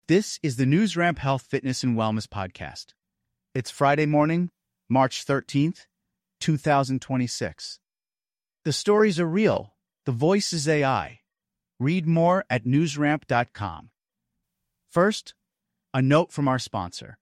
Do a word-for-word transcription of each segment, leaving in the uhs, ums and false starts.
This is the NewsRamp Health, Fitness, and Wellness podcast. It's Friday morning, March thirteenth, two thousand twenty-six. The stories are real. The voice is A I. Read more at newsramp dot com. First, a note from our sponsor.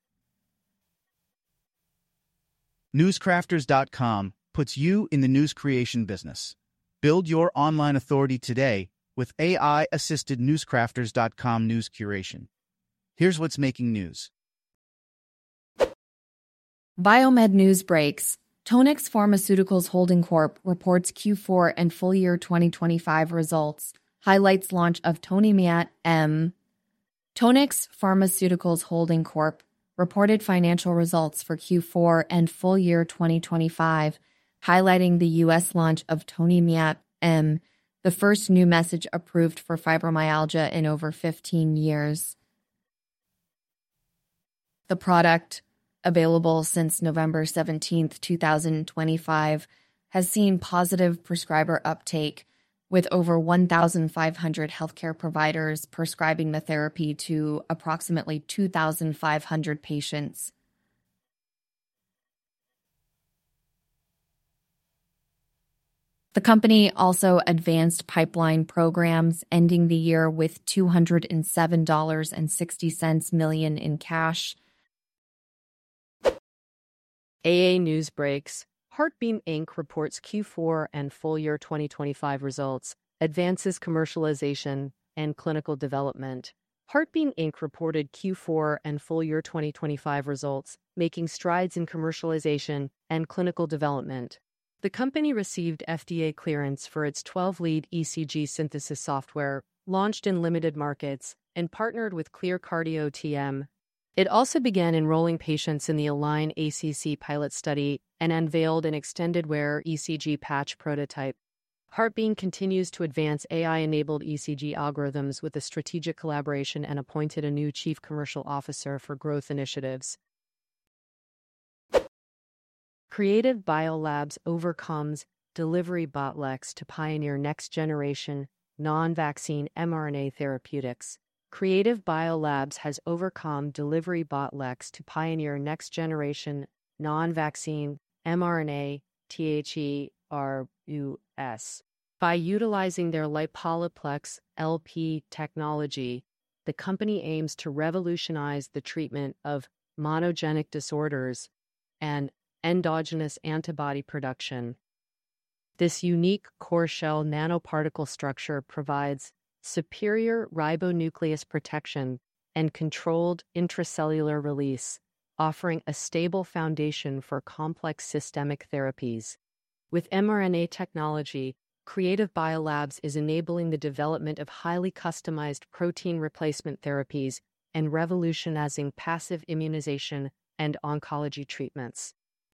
newscrafters dot com puts you in the news creation business. Build your online authority today with A I-assisted newscrafters dot com news curation. Here's what's making news. Biomed news breaks. Tonix Pharmaceuticals Holding Corp reports Q four and full year twenty twenty-five results, highlights launch of Tonimeat M. Tonix Pharmaceuticals Holding Corp reported financial results for Q four and full year twenty twenty-five, highlighting the U S launch of Tonimeat M, the first new message approved for fibromyalgia in over fifteen years. The product, available since November seventeenth, two thousand twenty-five, has seen positive prescriber uptake, with over one thousand five hundred healthcare providers prescribing the therapy to approximately two thousand five hundred patients. The company also advanced pipeline programs, ending the year with two hundred seven dollars and sixty cents million in cash. A A News breaks. Heartbeam Incorporated reports Q four and full year twenty twenty-five results, advances commercialization and clinical development. Heartbeam Incorporated reported Q four and full year twenty twenty-five results, making strides in commercialization and clinical development. The company received F D A clearance for its twelve-lead E C G synthesis software, launched in limited markets, and partnered with ClearCardio T M. It also began enrolling patients in the Align A C C pilot study and unveiled an extended-wear E C G patch prototype. Heartbeam continues to advance A I-enabled E C G algorithms with a strategic collaboration and appointed a new chief commercial officer for growth initiatives. Creative Biolabs overcomes delivery bottlenecks to pioneer next-generation, non-vaccine mRNA therapeutics. Creative Biolabs has overcome delivery bottlenecks to pioneer next-generation, non-vaccine mRNA therapeutics. By utilizing their Lipoliplex L P technology, the company aims to revolutionize the treatment of monogenic disorders and endogenous antibody production. This unique core shell nanoparticle structure provides superior ribonucleus protection and controlled intracellular release, offering a stable foundation for complex systemic therapies. With mRNA technology, Creative Biolabs is enabling the development of highly customized protein replacement therapies and revolutionizing passive immunization and oncology treatments.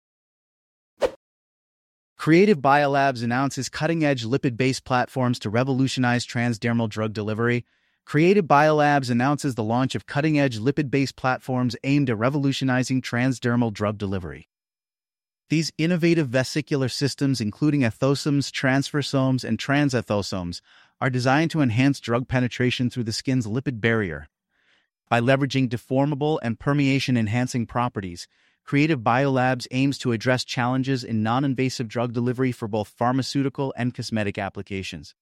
Creative Biolabs announces cutting-edge lipid-based platforms to revolutionize transdermal drug delivery. Creative Biolabs announces the launch of cutting-edge lipid-based platforms aimed at revolutionizing transdermal drug delivery. These innovative vesicular systems, including ethosomes, transfersomes, and transethosomes, are designed to enhance drug penetration through the skin's lipid barrier. By leveraging deformable and permeation-enhancing properties, Creative Biolabs aims to address challenges in non-invasive drug delivery for both pharmaceutical and cosmetic applications.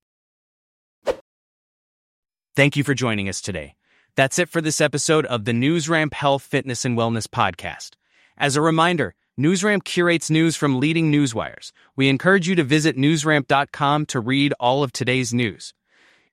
Thank you for joining us today. That's it for this episode of the NewsRamp Health, Fitness, and Wellness podcast. As a reminder, NewsRamp curates news from leading newswires. We encourage you to visit newsramp dot com to read all of today's news.